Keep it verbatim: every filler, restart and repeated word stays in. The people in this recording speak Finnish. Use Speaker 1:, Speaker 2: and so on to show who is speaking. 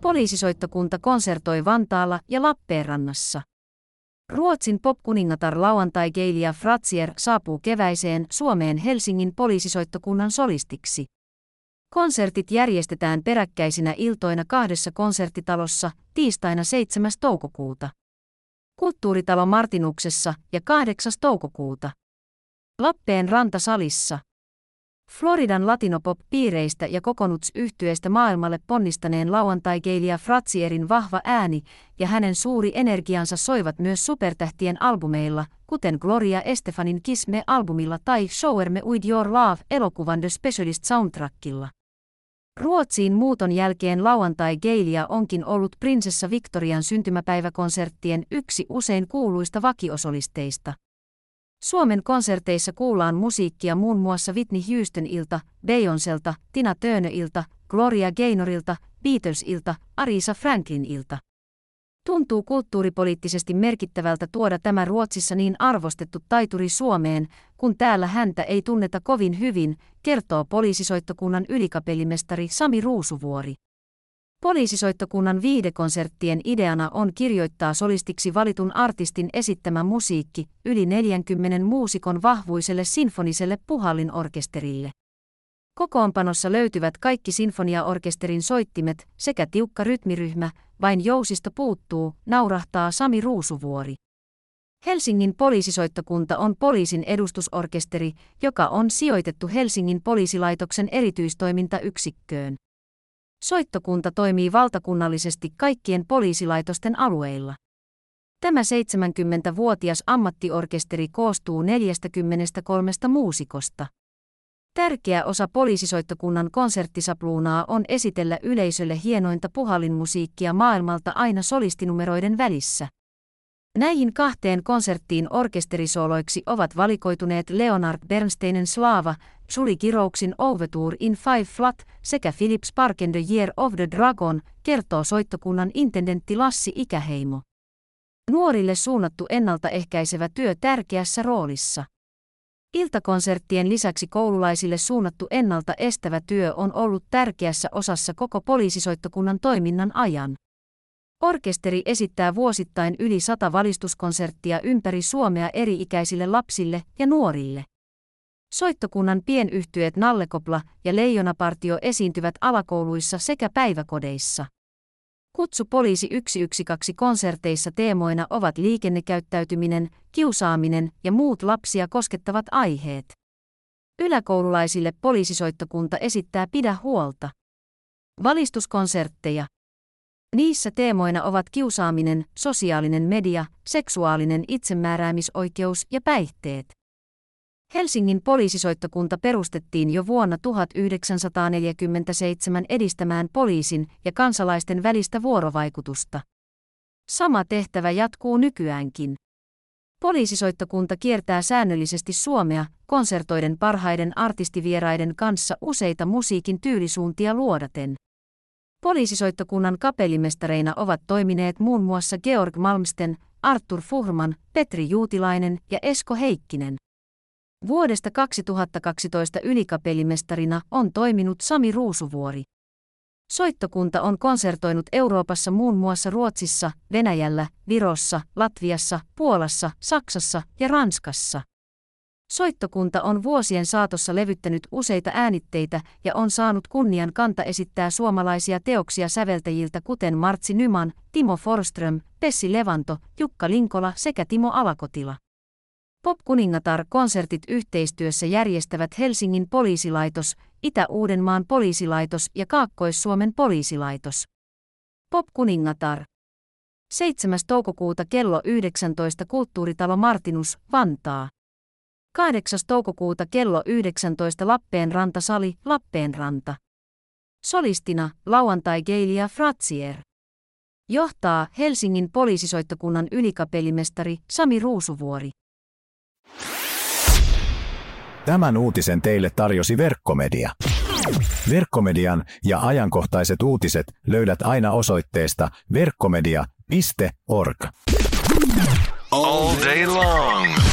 Speaker 1: Poliisisoittokunta konsertoi Vantaalla ja Lappeenrannassa. Ruotsin popkuningatar lauantai-Geiliä Frazier saapuu keväiseen Suomeen Helsingin poliisisoittokunnan solistiksi. Konsertit järjestetään peräkkäisinä iltoina kahdessa konserttitalossa tiistaina seitsemäs toukokuuta. Kulttuuritalo Martinuksessa ja kahdeksas toukokuuta. Lappeenranta-salissa. Floridan latinopop-piireistä ja kokonuts-yhtyeestä maailmalle ponnistaneen lauantai-Geiliä Frazierin vahva ääni ja hänen suuri energiansa soivat myös supertähtien albumeilla, kuten Gloria Estefanin Kiss Me-albumilla tai Shower Me With Your Love-elokuvan The Specialist soundtrackilla. Ruotsiin muuton jälkeen lauantai-Geiliä onkin ollut prinsessa Victorian syntymäpäiväkonserttien yksi usein kuuluista vakiosolisteista. Suomen konserteissa kuullaan musiikkia muun muassa Whitney Houstonilta, Beyoncélta, Tina Turnerilta, Gloria Gaynorilta, Beatlesilta, Aretha Franklinilta. Tuntuu kulttuuripoliittisesti merkittävältä tuoda tämä Ruotsissa niin arvostettu taituri Suomeen, kun täällä häntä ei tunneta kovin hyvin, kertoo poliisisoittokunnan ylikapellimestari Sami Ruusuvuori. Poliisisoittokunnan viihdekonserttien ideana on kirjoittaa solistiksi valitun artistin esittämä musiikki yli neljänkymmenen muusikon vahvuiselle sinfoniselle puhallinorkesterille. Kokoonpanossa löytyvät kaikki sinfoniaorkesterin soittimet sekä tiukka rytmiryhmä, vain jousisto puuttuu, naurahtaa Sami Ruusuvuori. Helsingin poliisisoittokunta on poliisin edustusorkesteri, joka on sijoitettu Helsingin poliisilaitoksen erityistoimintayksikköön. Soittokunta toimii valtakunnallisesti kaikkien poliisilaitosten alueilla. Tämä seitsemänkymmentävuotias ammattiorkesteri koostuu neljästäkymmenestäkolmesta muusikosta. Tärkeä osa poliisisoittokunnan konserttisapluunaa on esitellä yleisölle hienointa puhallinmusiikkia maailmalta aina solistinumeroiden välissä. Näihin kahteen konserttiin orkesterisooloiksi ovat valikoituneet Leonard Bernsteinin Slava, Julie Girouxin Overture in Five Flat sekä Philip Sparken The Year of the Dragon, kertoo soittokunnan intendentti Lassi Ikäheimo. Nuorille suunnattu ennaltaehkäisevä työ tärkeässä roolissa. Iltakonserttien lisäksi koululaisille suunnattu ennalta estävä työ on ollut tärkeässä osassa koko poliisisoittokunnan toiminnan ajan. Orkesteri esittää vuosittain yli sata valistuskonserttia ympäri Suomea eri-ikäisille lapsille ja nuorille. Soittokunnan pienyhtyeet Nallekopla ja Leijonapartio esiintyvät alakouluissa sekä päiväkodeissa. Kutsu poliisi yksi yksi kaksi konserteissa teemoina ovat liikennekäyttäytyminen, kiusaaminen ja muut lapsia koskettavat aiheet. Yläkoululaisille poliisisoittokunta esittää Pidä huolta. Valistuskonsertteja. Niissä teemoina ovat kiusaaminen, sosiaalinen media, seksuaalinen itsemääräämisoikeus ja päihteet. Helsingin poliisisoittokunta perustettiin jo vuonna tuhatyhdeksänsataaneljäkymmentäseitsemän edistämään poliisin ja kansalaisten välistä vuorovaikutusta. Sama tehtävä jatkuu nykyäänkin. Poliisisoittokunta kiertää säännöllisesti Suomea konsertoiden parhaiden artistivieraiden kanssa useita musiikin tyylisuuntia luodaten. Poliisisoittokunnan kapellimestareina ovat toimineet muun muassa Georg Malmsten, Artur Fuhrman, Petri Juutilainen ja Esko Heikkinen. Vuodesta kaksituhattakaksitoista ylikapellimestarina on toiminut Sami Ruusuvuori. Soittokunta on konsertoinut Euroopassa muun muassa Ruotsissa, Venäjällä, Virossa, Latviassa, Puolassa, Saksassa ja Ranskassa. Soittokunta on vuosien saatossa levyttänyt useita äänitteitä ja on saanut kunnian kanta esittää suomalaisia teoksia säveltäjiltä kuten Martsi Nyman, Timo Forsström, Pessi Levanto, Jukka Linkola sekä Timo Alakotila. Popkuningatar-konsertit yhteistyössä järjestävät Helsingin poliisilaitos, Itä-Uudenmaan poliisilaitos ja Kaakkois-Suomen poliisilaitos. Popkuningatar. seitsemäs toukokuuta kello yhdeksäntoista Kulttuuritalo Martinus, Vantaa. kahdeksas toukokuuta kello yhdeksäntoista Lappeenranta-sali, Lappeenranta. Solistina lauantai-Geiliä Frazier. Johtaa Helsingin poliisisoittokunnan ylikapellimestari Sami Ruusuvuori.
Speaker 2: Tämän uutisen teille tarjosi Verkkomedia. Verkkomedian ja ajankohtaiset uutiset löydät aina osoitteesta verkkomedia piste org.
Speaker 3: All day long.